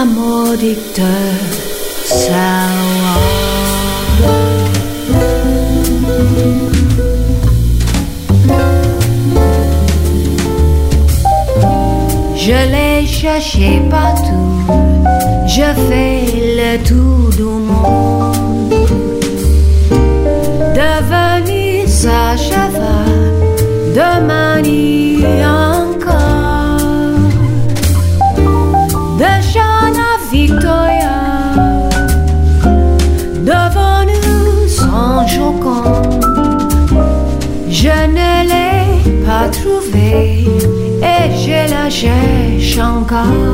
l'amour dicteur savoir. Je l'ai cherché partout, je fais le tour du monde. Devenu sa cheval de manie encore. De Jeanne à Victoria, devenu son jocon. Je ne l'ai pas trouvé et je la cherche encore.